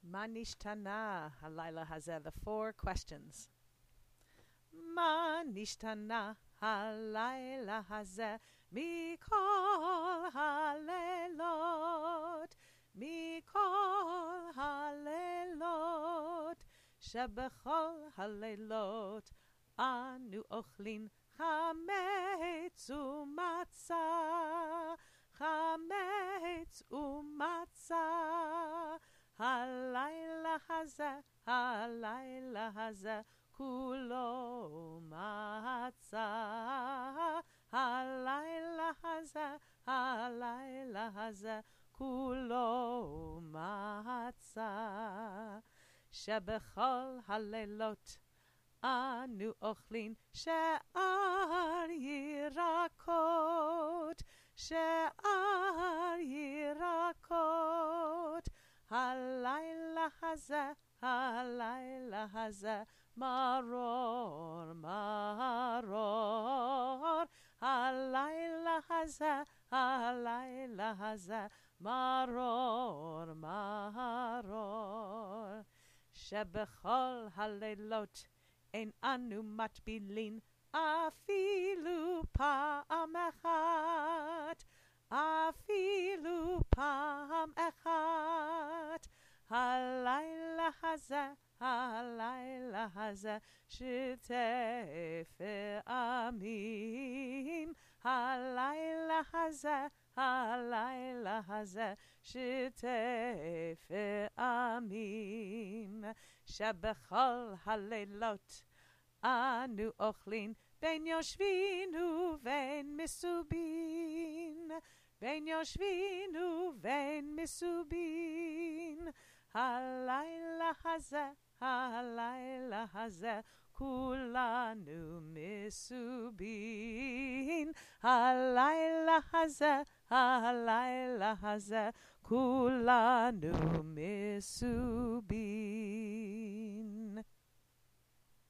Ma nishtana halayla hazeh, the four questions. Ma nishtana halayla hazeh mikol halelot, mikol halelot, shebechol halelot anu ochlin chametz umatzah, chametz umatzah. Halayla hazeh, kulo matzah. Halayla hazeh, kulo matzah. Shebechol halelot anu ochlin she'ar yirakot, she'ar yirakot. Halayla hazeh, maror, maror. Halayla hazeh, maror, maror. Shebechol halelot ein anu matbilin afilu pa'am echat, afilu pa'am echat. Halayla hazeh, shtefe amim. Halayla hazeh, shtefe amim. Shebechol halelot anu ochlin ben yoshvin uven misubin, ben yoshvin uven misubin. Halayla hazeh, kulanu misubin. Halayla hazeh, kulanu misubin.